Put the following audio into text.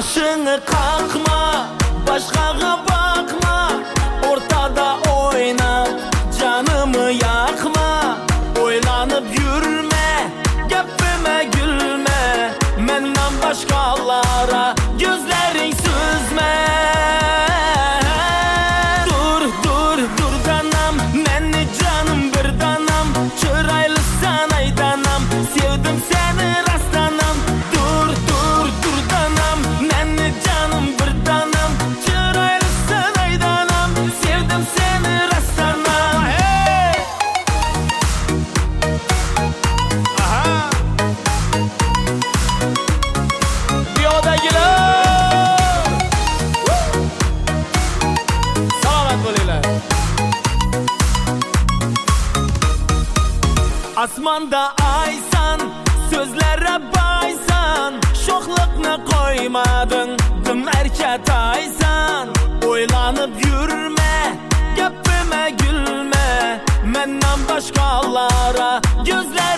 Başını kalkma, başkaga bakma, ortada oyna, canımı yakma. Oylanıp yürüme, gepime gülme, menden başkalara gözlerin süzme. Dur dur dur danam, menni canım bir danam, çıraylı sanay danam, sevdim seni rastanam. Dur dur dur danam, menni canım bir danam, çıraylı sanay danam, sevdim seni rastanam. Hey! Aha! Biyodagiler! Selamat bo'linglar. Asmanda aysan, sözlere baysan, şoklukna koymadın, dım erket aysan. Oylanıp yürüme, gepime gülme, menden başkalara gözler